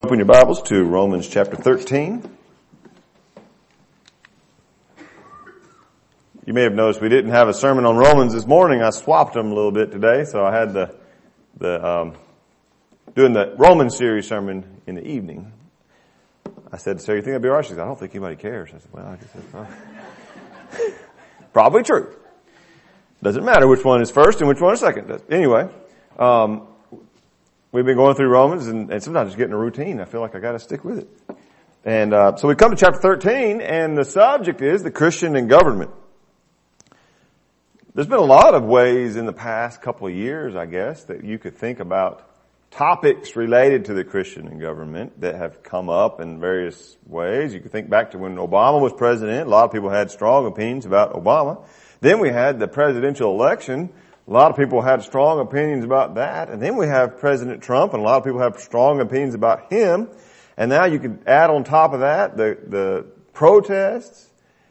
Open your Bibles to Romans chapter 13. You may have noticed we didn't have a sermon on Romans this morning. I swapped them a little bit today, so I had doing the Romans series sermon in the evening. I said to Sarah, "You think that'd be all right?" She said, "I don't think anybody cares." I said, "Well, I guess that's probably, probably true. Doesn't matter which one is first and which one is second." Anyway, we've been going through Romans, and sometimes it's getting a routine. I feel like I got to stick with it. And so we come to chapter 13, and the subject is the Christian and government. There's been a lot of ways in the past couple of years, I guess, that you could think about topics related to the Christian and government that have come up in various ways. You could think back to when Obama was president. A lot of people had strong opinions about Obama. Then we had the presidential election. A lot of people had strong opinions about that. And then we have President Trump, and a lot of people have strong opinions about him. And now you could add on top of that the protests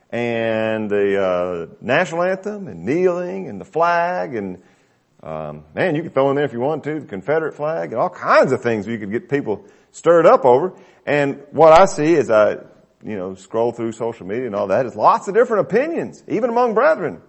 and the national anthem and kneeling and the flag and man, you could throw in there if you want to, the Confederate flag and all kinds of things you could get people stirred up over. And what I see as I, scroll through social media and all that is lots of different opinions, even among brethren.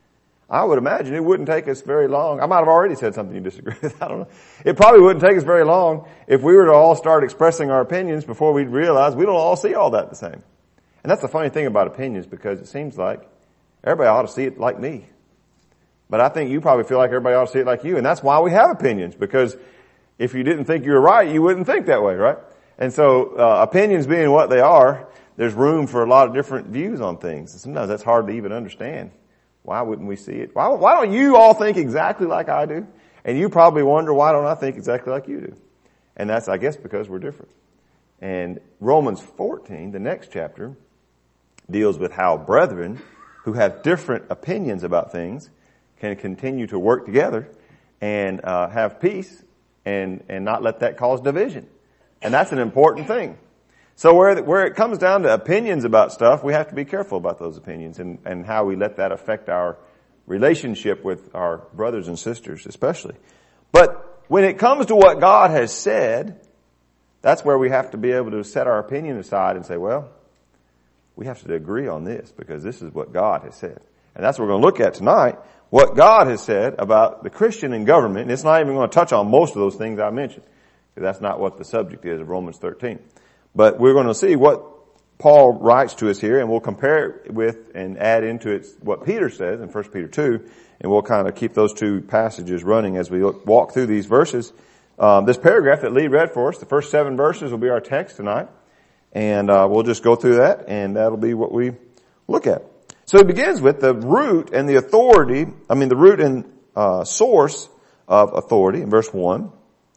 I would imagine it wouldn't take us very long. I might have already said something you disagree with. I don't know. It probably wouldn't take us very long if we were to all start expressing our opinions before we'd realize we don't all see all that the same. And that's the funny thing about opinions, because it seems like everybody ought to see it like me. But I think you probably feel like everybody ought to see it like you. And that's why we have opinions, because if you didn't think you were right, you wouldn't think that way, right? And so opinions being what they are, there's room for a lot of different views on things. And sometimes that's hard to even understand. Why wouldn't we see it? Why don't you all think exactly like I do? And you probably wonder, why don't I think exactly like you do? And that's, I guess, because we're different. And Romans 14, the next chapter, deals with how brethren who have different opinions about things can continue to work together and have peace and not let that cause division. And that's an important thing. So where it comes down to opinions about stuff, we have to be careful about those opinions and how we let that affect our relationship with our brothers and sisters especially. But when it comes to what God has said, that's where we have to be able to set our opinion aside and say, well, we have to agree on this because this is what God has said. And that's what we're going to look at tonight, what God has said about the Christian and government. And it's not even going to touch on most of those things I mentioned, because that's not what the subject is of Romans 13. But we're going to see what Paul writes to us here, and we'll compare it with and add into it what Peter says in 1 Peter 2, and we'll kind of keep those two passages running as we walk through these verses. This paragraph that Lee read for us, the first 7 verses, will be our text tonight, and we'll just go through that, and that'll be what we look at. So it begins with the root and the authority, the root and source of authority in verse 1.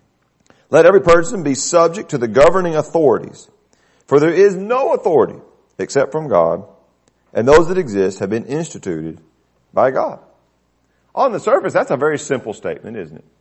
Let every person be subject to the governing authorities, for there is no authority except from God, and those that exist have been instituted by God. On the surface, that's a very simple statement, isn't it?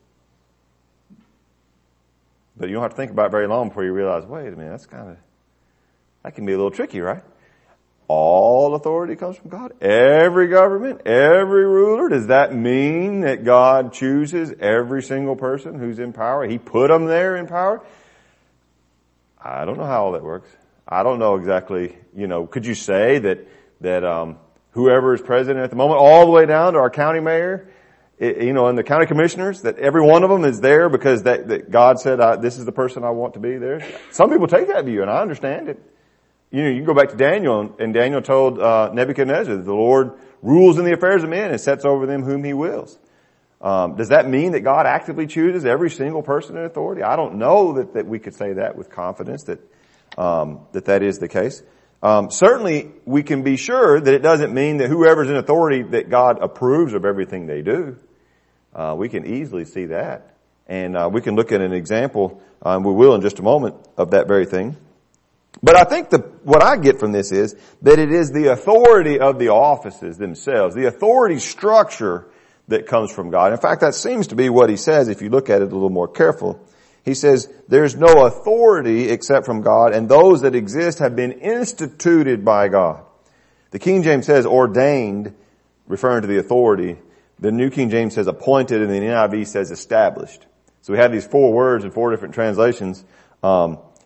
But you don't have to think about it very long before you realize, wait a minute, that can be a little tricky, right? All authority comes from God. Every government, every ruler. Does that mean that God chooses every single person who's in power? He put them there in power? I don't know how all that works. I don't know exactly, could you say that whoever is president at the moment, all the way down to our county mayor, and the county commissioners, that every one of them is there because that God said, this is the person I want to be there? Some people take that view, and I understand it. You can go back to Daniel, and Daniel told Nebuchadnezzar, the Lord rules in the affairs of men and sets over them whom he wills. Does that mean that God actively chooses every single person in authority? I don't know that we could say that with confidence that is the case. Certainly we can be sure that it doesn't mean that whoever's in authority that God approves of everything they do. We can easily see that. And we can look at an example, we will in just a moment, of that very thing. But I think what I get from this is that it is the authority of the offices themselves, the authority structure that comes from God. In fact, that seems to be what he says if you look at it a little more careful. He says, there's no authority except from God, and those that exist have been instituted by God. The King James says ordained, referring to the authority. The New King James says appointed, and the NIV says established. So we have these 4 words in 4 different translations.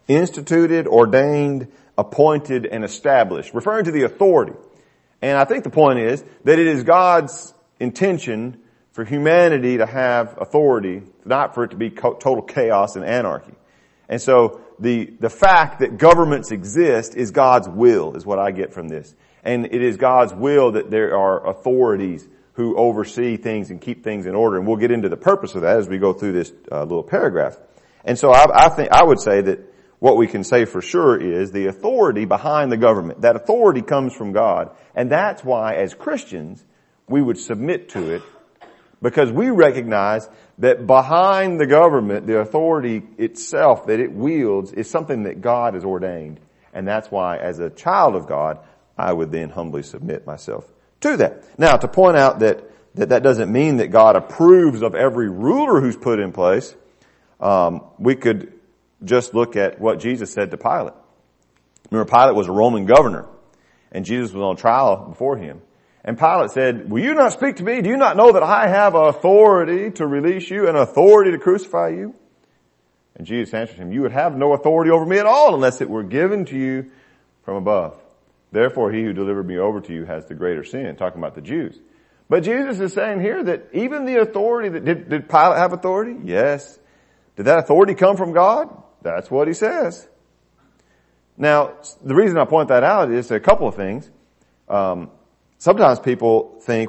instituted, ordained, appointed, and established, referring to the authority. And I think the point is that it is God's intention for humanity to have authority, not for it to be total chaos and anarchy. And so the fact that governments exist is God's will, is what I get from this. And it is God's will that there are authorities who oversee things and keep things in order. And we'll get into the purpose of that as we go through this little paragraph. And so I would say that what we can say for sure is the authority behind the government. That authority comes from God. And that's why as Christians, we would submit to it, because we recognize that behind the government, the authority itself that it wields is something that God has ordained. And that's why as a child of God, I would then humbly submit myself to that. Now, to point out that doesn't mean that God approves of every ruler who's put in place, we could just look at what Jesus said to Pilate. Remember, Pilate was a Roman governor, and Jesus was on trial before him. And Pilate said, "Will you not speak to me? Do you not know that I have authority to release you and authority to crucify you?" And Jesus answered him, "You would have no authority over me at all unless it were given to you from above. Therefore, he who delivered me over to you has the greater sin," talking about the Jews. But Jesus is saying here that even the authority did Pilate have authority? Yes. Did that authority come from God? That's what he says. Now, the reason I point that out is a couple of things. Sometimes people think,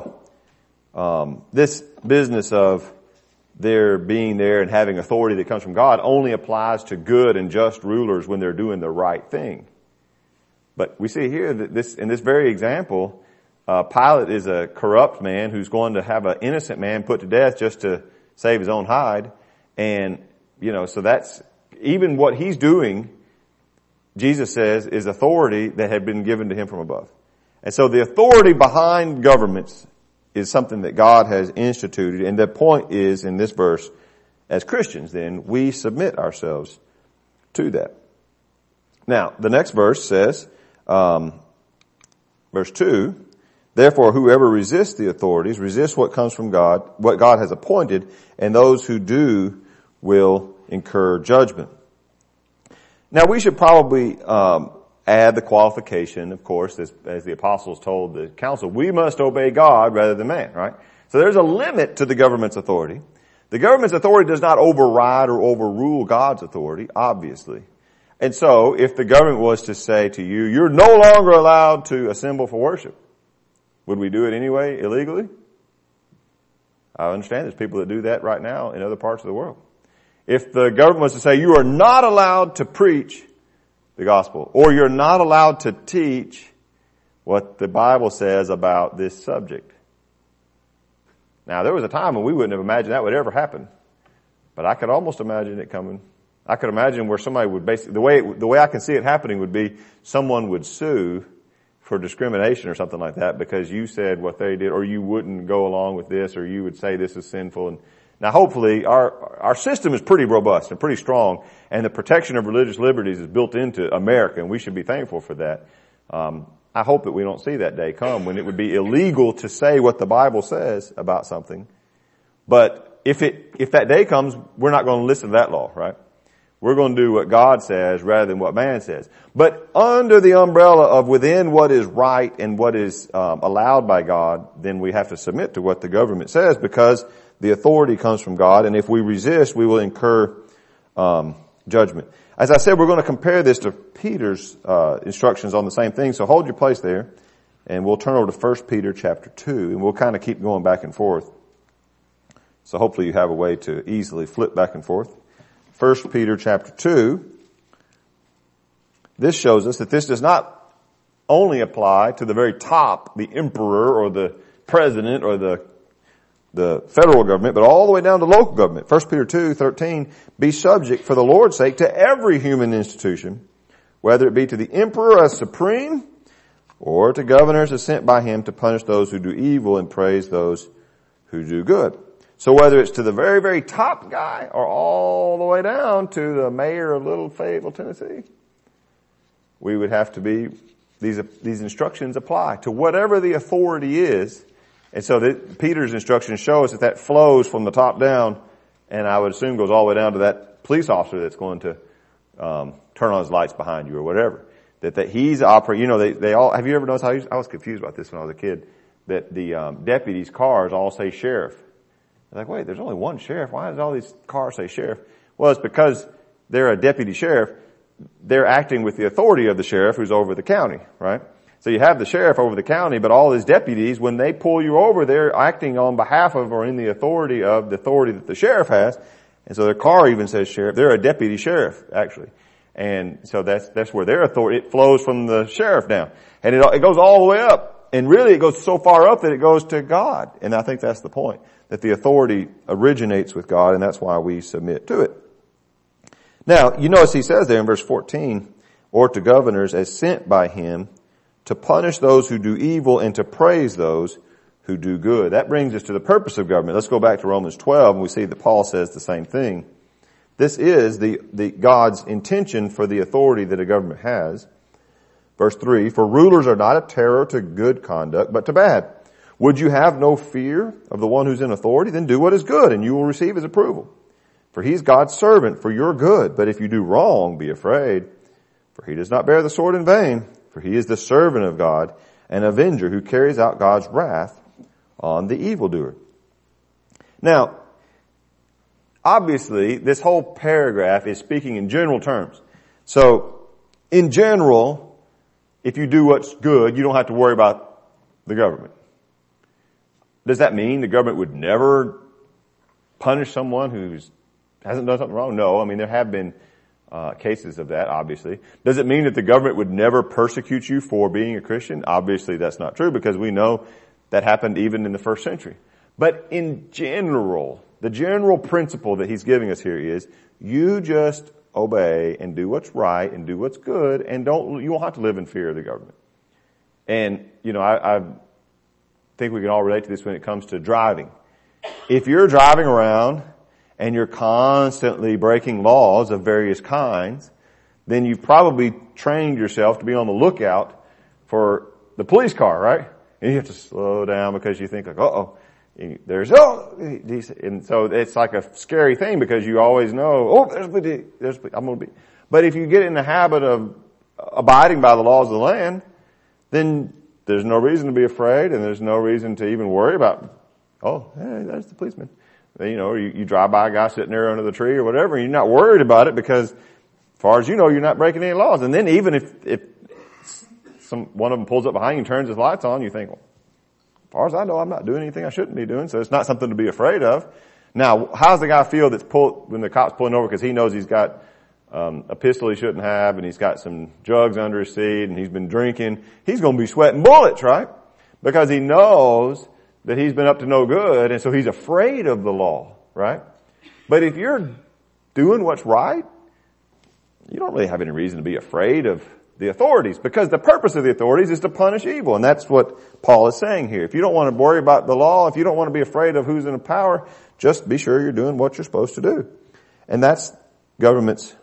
this business of there being there and having authority that comes from God only applies to good and just rulers when they're doing the right thing. But we see here that in this very example, Pilate is a corrupt man who's going to have an innocent man put to death just to save his own hide. And, so that's, even what he's doing, Jesus says, is authority that had been given to him from above. And so the authority behind governments is something that God has instituted. And the point is, in this verse, as Christians then, we submit ourselves to that. Now, the next verse says, verse 2, "Therefore, whoever resists the authorities resists what comes from God, what God has appointed, and those who do will incur judgment." Now, we should probably add the qualification, of course, as the apostles told the council, we must obey God rather than man, right? So there's a limit to the government's authority. The government's authority does not override or overrule God's authority, obviously. And so, if the government was to say to you, "You're no longer allowed to assemble for worship," would we do it anyway, illegally? I understand there's people that do that right now in other parts of the world. If the government was to say, "You are not allowed to preach the gospel," or "You're not allowed to teach what the Bible says about this subject." Now, there was a time when we wouldn't have imagined that would ever happen, but I could almost imagine it coming. I could imagine where somebody would basically, the way I can see it happening would be someone would sue for discrimination or something like that because you said what they did, or you wouldn't go along with this, or you would say this is sinful. And now, hopefully, our system is pretty robust and pretty strong, and the protection of religious liberties is built into America, and we should be thankful for that. I hope that we don't see that day come when it would be illegal to say what the Bible says about something. But if that day comes, we're not going to listen to that law, right? We're going to do what God says rather than what man says. But under the umbrella of within what is right and what is allowed by God, then we have to submit to what the government says because the authority comes from God. And if we resist, we will incur judgment. As I said, we're going to compare this to Peter's instructions on the same thing. So hold your place there, and we'll turn over to 1 Peter chapter 2, and we'll kind of keep going back and forth. So hopefully you have a way to easily flip back and forth. 1 Peter chapter 2, this shows us that this does not only apply to the very top, the emperor or the president or the federal government, but all the way down to local government. 1 Peter 2:13, "Be subject for the Lord's sake to every human institution, whether it be to the emperor as supreme or to governors as sent by him to punish those who do evil and praise those who do good." So whether it's to the very, very top guy or all the way down to the mayor of Little Fayetteville, Tennessee, we would have to be, these instructions apply to whatever the authority is. And so Peter's instructions show us that flows from the top down, and I would assume goes all the way down to that police officer that's going to turn on his lights behind you or whatever. That he's operating, they all, have you ever noticed I was confused about this when I was a kid, that the deputies' cars all say sheriff. They're like, wait, there's only one sheriff. Why does all these cars say sheriff? Well, it's because they're a deputy sheriff. They're acting with the authority of the sheriff who's over the county, right? So you have the sheriff over the county, but all his deputies, when they pull you over, they're acting on behalf of or in the authority that the sheriff has. And so their car even says sheriff. They're a deputy sheriff, actually. And so that's where their authority, it flows from the sheriff down. And it goes all the way up. And really it goes so far up that it goes to God. And I think that's the point. That the authority originates with God, and that's why we submit to it. Now, you notice he says there in verse 14, or to governors as sent by him to punish those who do evil and to praise those who do good. That brings us to the purpose of government. Let's go back to Romans 12 and we see that Paul says the same thing. This is the God's intention for the authority that a government has. Verse 3, for rulers are not a terror to good conduct, but to bad. Would you have no fear of the one who's in authority? Then do what is good and you will receive his approval. For he's God's servant for your good. But if you do wrong, be afraid. For he does not bear the sword in vain. For he is the servant of God, an avenger who carries out God's wrath on the evildoer. Now, obviously, this whole paragraph is speaking in general terms. So, in general, if you do what's good, you don't have to worry about the government. Does that mean the government would never punish someone who hasn't done something wrong? No. I mean, there have been cases of that, obviously. Does it mean that the government would never persecute you for being a Christian? Obviously, that's not true because we know that happened even in the first century. But in general, the general principle that he's giving us here is you just obey and do what's right and do what's good and you won't have to live in fear of the government. And, I think we can all relate to this when it comes to driving. If you're driving around and you're constantly breaking laws of various kinds, then you've probably trained yourself to be on the lookout for the police car, right? And you have to slow down because you think like, and so it's like a scary thing because you always know, I'm going to be. But if you get in the habit of abiding by the laws of the land, then there's no reason to be afraid and there's no reason to even worry about, hey, there's the policeman. You drive by a guy sitting there under the tree or whatever, and you're not worried about it because, as far as you know, you're not breaking any laws. And then even if one of them pulls up behind you and turns his lights on, you think, well, as far as I know, I'm not doing anything I shouldn't be doing, so it's not something to be afraid of. Now, how's the guy feel when the cop's pulling over because he knows he's got a pistol he shouldn't have and he's got some drugs under his seat and he's been drinking? He's going to be sweating bullets, right? Because he knows that he's been up to no good, and so he's afraid of the law, right? But if you're doing what's right, you don't really have any reason to be afraid of the authorities, because the purpose of the authorities is to punish evil, and that's what Paul is saying here. If you don't want to worry about the law, if you don't want to be afraid of who's in power, just be sure you're doing what you're supposed to do. And that's government's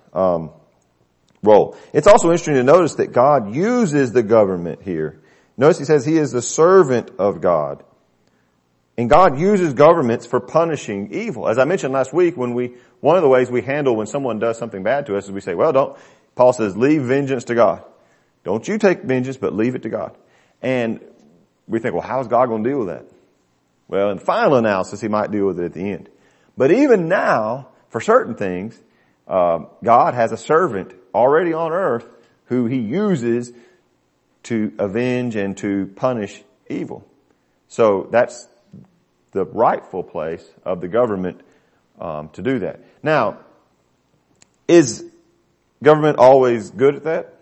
role. It's also interesting to notice that God uses the government here. Notice he says he is the servant of God. And God uses governments for punishing evil. As I mentioned last week, one of the ways we handle when someone does something bad to us is we say, Paul says, leave vengeance to God. Don't you take vengeance, but leave it to God. And we think, how's God going to deal with that? Well, in final analysis, he might deal with it at the end. But even now, for certain things, God has a servant already on earth who he uses to avenge and to punish evil. So that's the rightful place of the government to do that. Now, is government always good at that?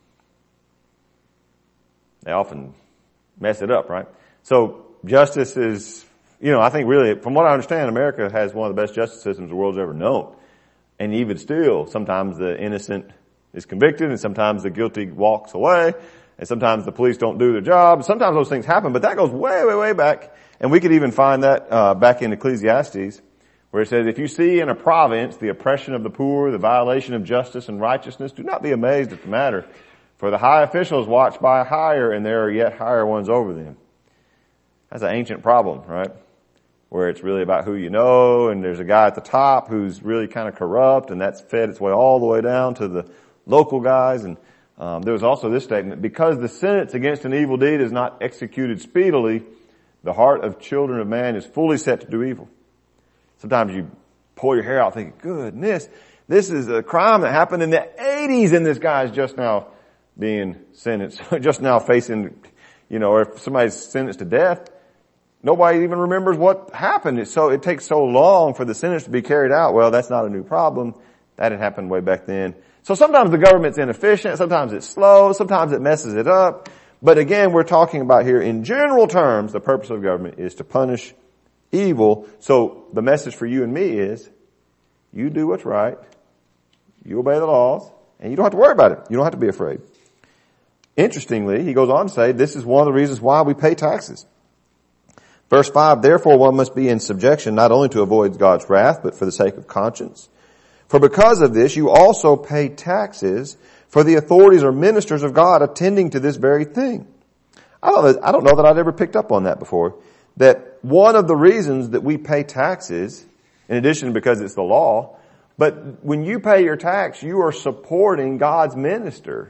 They often mess it up, right? So justice is, I think really, from what I understand, America has one of the best justice systems the world's ever known. And even still, sometimes the innocent is convicted and sometimes the guilty walks away and sometimes the police don't do their job. Sometimes those things happen, but that goes way, way, way back. And we could even find that back in Ecclesiastes, where it says, if you see in a province the oppression of the poor, the violation of justice and righteousness, do not be amazed at the matter, for the high officials watch by higher, and there are yet higher ones over them. That's an ancient problem, right? where it's really about who you know, and there's a guy at the top who's really kind of corrupt, and that's fed its way all the way down to the local guys. And there was also this statement: because the sentence against an evil deed is not executed speedily, the heart of children of man is fully set to do evil. Sometimes you pull your hair out thinking, goodness, this is a crime that happened in the 80s and this guy's just now being sentenced, just now facing, or if somebody's sentenced to death, nobody even remembers what happened. It takes so long for the sentence to be carried out. Well, that's not a new problem. That had happened way back then. So sometimes the government's inefficient, sometimes it's slow, sometimes it messes it up. But again, we're talking about here in general terms, the purpose of government is to punish evil. So the message for you and me is, you do what's right, you obey the laws, and you don't have to worry about it. You don't have to be afraid. Interestingly, he goes on to say, this is one of the reasons why we pay taxes. Verse 5, therefore one must be in subjection not only to avoid God's wrath, but for the sake of conscience. For because of this, you also pay taxes, for the authorities are ministers of God attending to this very thing. I don't know that I'd ever picked up on that before, that one of the reasons that we pay taxes, in addition because it's the law, but when you pay your tax, you are supporting God's minister.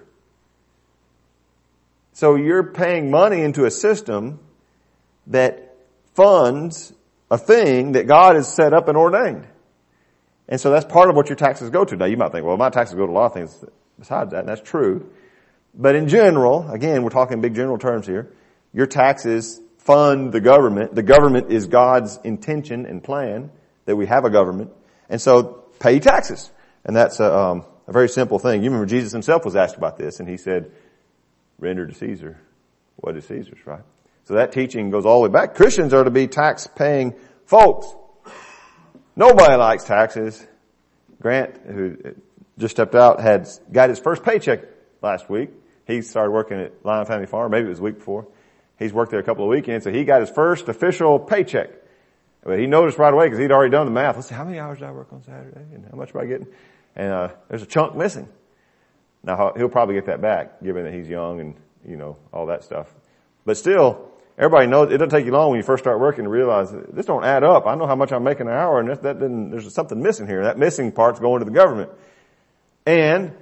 So you're paying money into a system that funds a thing that God has set up and ordained. And so that's part of what your taxes go to. Now you might think, well, my taxes go to a lot of things besides that, and that's true. But in general, again, we're talking big general terms here, your taxes fund the government. The government is God's intention and plan that we have a government. And so pay taxes. And that's a very simple thing. You remember Jesus himself was asked about this, and he said, render to Caesar what is Caesar's, right? So that teaching goes all the way back. Christians are to be tax-paying folks. Nobody likes taxes. Grant, who just stepped out, got his first paycheck last week. He started working at Lion Family Farm. Maybe it was the week before. He's worked there a couple of weekends, so he got his first official paycheck. But he noticed right away because he'd already done the math. Let's see, how many hours did I work on Saturday? And how much am I getting? And there's a chunk missing. Now, he'll probably get that back, given that he's young and, all that stuff. But still, everybody knows it doesn't take you long when you first start working to realize this don't add up. I know how much I'm making an hour, and there's something missing here. That missing part's going to the government. And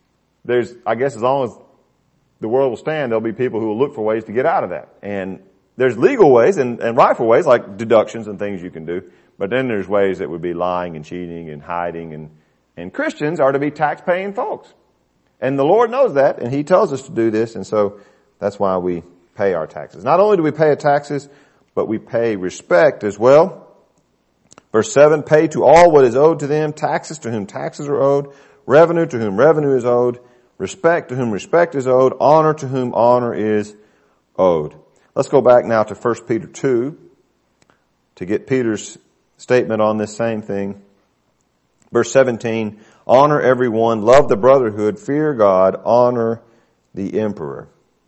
I guess as long as the world will stand, there'll be people who will look for ways to get out of that. And there's legal ways and rightful ways like deductions and things you can do. But then there's ways that would be lying and cheating and hiding, and Christians are to be tax-paying folks. And the Lord knows that, and He tells us to do this, and so that's why we pay our taxes. Not only do we pay our taxes, but we pay respect as well. Verse 7, pay to all what is owed to them, taxes to whom taxes are owed, revenue to whom revenue is owed, respect to whom respect is owed, honor to whom honor is owed. Let's go back now to 1 Peter 2 to get Peter's statement on this same thing. Verse 17, honor everyone, love the brotherhood, fear God, honor the emperor.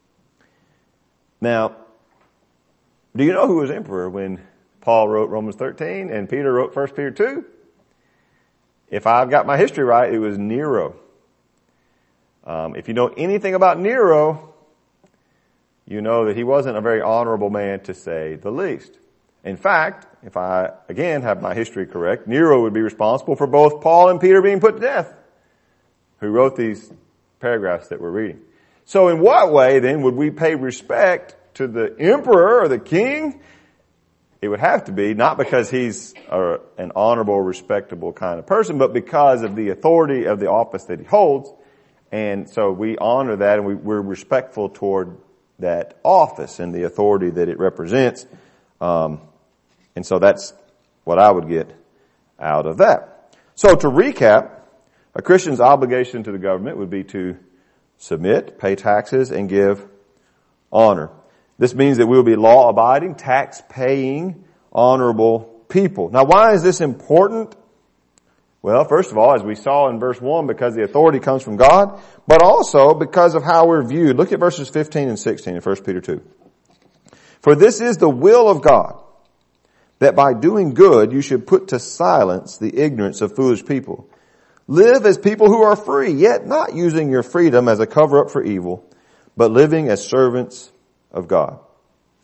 Now, do you know who was emperor when Paul wrote Romans 13 and Peter wrote 1 Peter 2? If I've got my history right, it was Nero. If you know anything about Nero, you know that he wasn't a very honorable man, to say the least. In fact, if I, again, have my history correct, Nero would be responsible for both Paul and Peter being put to death, who wrote these paragraphs that we're reading. So in what way, then, would we pay respect to the emperor or the king? It would have to be not because he's an honorable, respectable kind of person, but because of the authority of the office that he holds. And so we honor that, and we're respectful toward that office and the authority that it represents. And so that's what I would get out of that. So to recap, a Christian's obligation to the government would be to submit, pay taxes, and give honor. This means that we'll be law-abiding, tax-paying, honorable people. Now, why is this important? Well, first of all, as we saw in verse 1, because the authority comes from God, but also because of how we're viewed. Look at verses 15 and 16 in 1 Peter 2. For this is the will of God, that by doing good you should put to silence the ignorance of foolish people. Live as people who are free, yet not using your freedom as a cover-up for evil, but living as servants of God.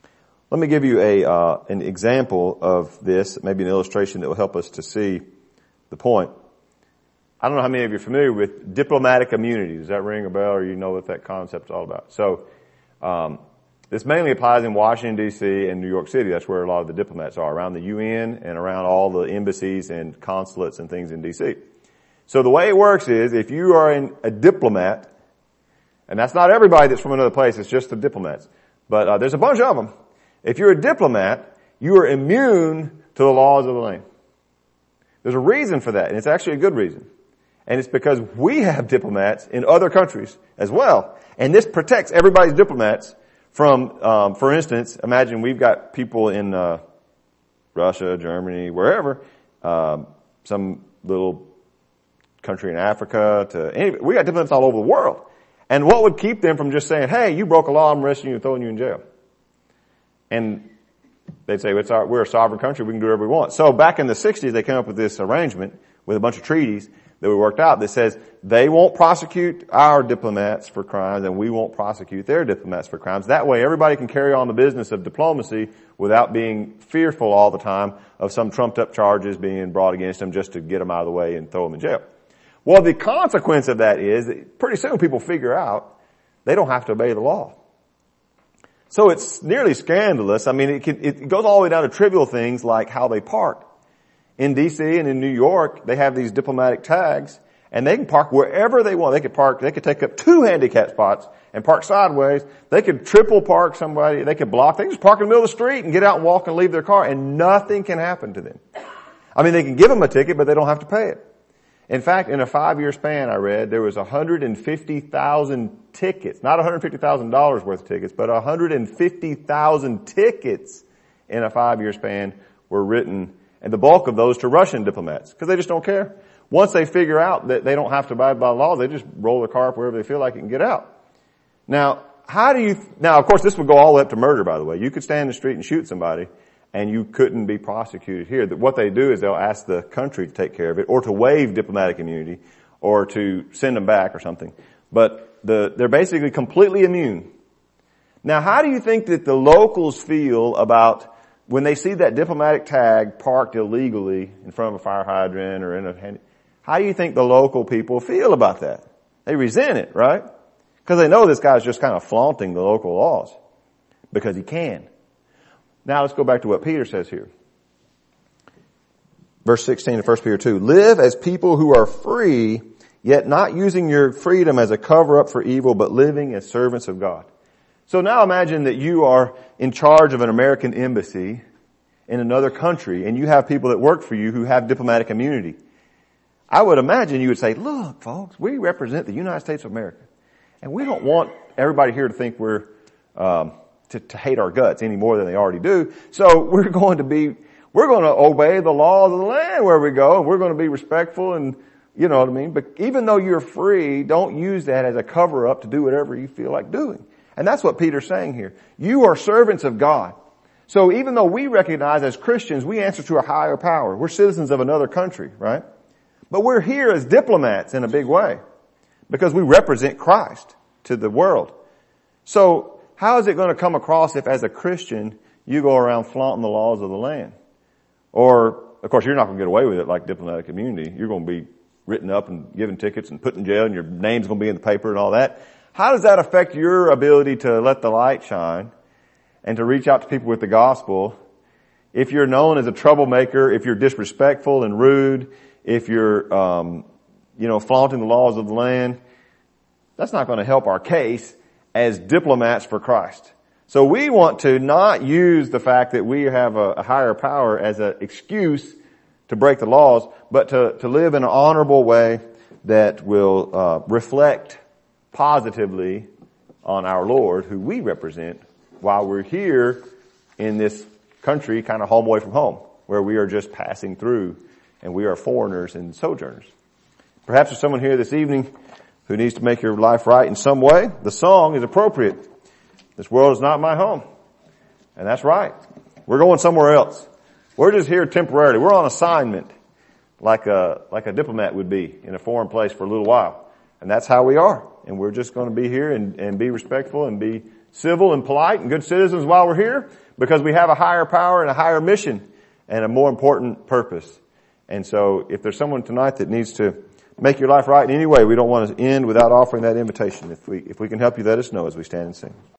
Let me give you an example of this, maybe an illustration that will help us to see the point. I don't know how many of you are familiar with diplomatic immunity. Does that ring a bell, or you know what that concept's all about? So, this mainly applies in Washington, D.C. and New York City. That's where a lot of the diplomats are, around the UN and around all the embassies and consulates and things in D.C. So the way it works is, if you are a diplomat, and that's not everybody that's from another place, it's just the diplomats, but there's a bunch of them. If you're a diplomat, you are immune to the laws of the land. There's a reason for that, and it's actually a good reason. And it's because we have diplomats in other countries as well. And this protects everybody's diplomats from, for instance, imagine we've got people in Russia, Germany, wherever, some little country in Africa, we got diplomats all over the world. And what would keep them from just saying, hey, you broke a law, I'm arresting you and throwing you in jail? And they'd say, we're a sovereign country, we can do whatever we want. So back in the 60s, they came up with this arrangement with a bunch of treaties that we worked out that says they won't prosecute our diplomats for crimes and we won't prosecute their diplomats for crimes. That way everybody can carry on the business of diplomacy without being fearful all the time of some trumped up charges being brought against them just to get them out of the way and throw them in jail. Well, the consequence of that is that pretty soon people figure out they don't have to obey the law. So it's nearly scandalous. I mean, it goes all the way down to trivial things like how they park. In D.C. and in New York, they have these diplomatic tags, and they can park wherever they want. They could take up 2 handicap spots and park sideways. They could triple park somebody. They could just park in the middle of the street and get out and walk and leave their car, and nothing can happen to them. I mean, they can give them a ticket, but they don't have to pay it. In fact, in a 5-year span, I read, there was 150,000 tickets, not $150,000 worth of tickets, but 150,000 tickets in a 5-year span were written, and the bulk of those to Russian diplomats, because they just don't care. Once they figure out that they don't have to abide by the law, they just roll their car up wherever they feel like it and get out. Now, of course, this would go all the way up to murder, by the way. You could stand in the street and shoot somebody, and you couldn't be prosecuted here. What they do is they'll ask the country to take care of it, or to waive diplomatic immunity, or to send them back or something. But they're basically completely immune. Now, how do you think that the locals feel about when they see that diplomatic tag parked illegally in front of a fire hydrant or how do you think the local people feel about that? They resent it, right? Because they know this guy's just kind of flaunting the local laws because he can. Now let's go back to what Peter says here. Verse 16 of 1 Peter 2. Live as people who are free, yet not using your freedom as a cover-up for evil, but living as servants of God. So now imagine that you are in charge of an American embassy in another country, and you have people that work for you who have diplomatic immunity. I would imagine you would say, look, folks, we represent the United States of America, and we don't want everybody here to think we're to hate our guts any more than they already do. So we're going to obey the laws of the land where we go, and we're going to be respectful, and you know what I mean? But even though you're free, don't use that as a cover-up to do whatever you feel like doing. And that's what Peter's saying here. You are servants of God. So even though we recognize as Christians, we answer to a higher power. We're citizens of another country, right? But we're here as diplomats in a big way because we represent Christ to the world. So how is it going to come across if as a Christian you go around flaunting the laws of the land? Or, of course, you're not going to get away with it like diplomatic immunity. You're going to be written up and given tickets and put in jail, and your name's going to be in the paper and all that. How does that affect your ability to let the light shine and to reach out to people with the gospel if you're known as a troublemaker, if you're disrespectful and rude, if you're, flaunting the laws of the land? That's not going to help our case as diplomats for Christ. So we want to not use the fact that we have a higher power as an excuse to break the laws, but to live in an honorable way that will reflect positively on our Lord, who we represent, while we're here in this country, kind of home away from home, where we are just passing through and we are foreigners and sojourners. Perhaps there's someone here this evening who needs to make your life right in some way. The song is appropriate. This world is not my home. And that's right. We're going somewhere else. We're just here temporarily. We're on assignment like a diplomat would be in a foreign place for a little while. And that's how we are. And we're just going to be here and be respectful and be civil and polite and good citizens while we're here because we have a higher power and a higher mission and a more important purpose. And so if there's someone tonight that needs to make your life right in any way, we don't want to end without offering that invitation. If we can help you, let us know as we stand and sing.